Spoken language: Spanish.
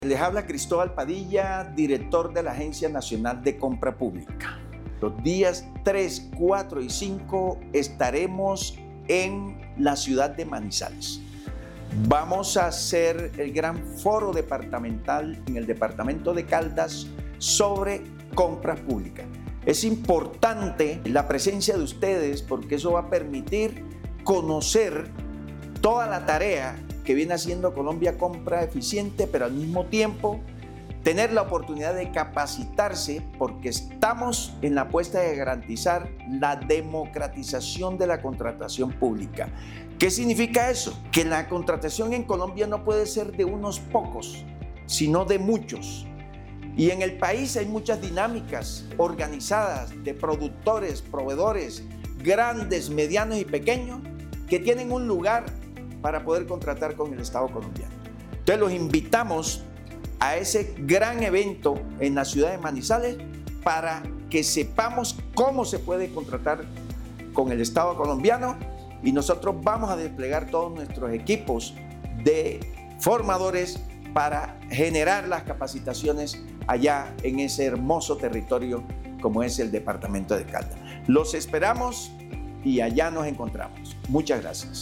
Les habla Cristóbal Padilla, director de la Agencia Nacional de Compra Pública. Los días 3, 4 y 5 estaremos en la ciudad de Manizales. Vamos a hacer el gran foro departamental en el departamento de Caldas sobre compras públicas. Es importante la presencia de ustedes porque eso va a permitir conocer toda la tarea que viene haciendo Colombia Compra Eficiente, pero al mismo tiempo tener la oportunidad de capacitarse porque estamos en la apuesta de garantizar la democratización de la contratación pública. ¿Qué significa eso? Que la contratación en Colombia no puede ser de unos pocos, sino de muchos. Y en el país hay muchas dinámicas organizadas de productores, proveedores, grandes, medianos y pequeños, que tienen un lugar para poder contratar con el Estado colombiano. Entonces los invitamos a ese gran evento en la ciudad de Manizales para que sepamos cómo se puede contratar con el Estado colombiano y nosotros vamos a desplegar todos nuestros equipos de formadores para generar las capacitaciones allá en ese hermoso territorio como es el departamento de Caldas. Los esperamos y allá nos encontramos. Muchas gracias.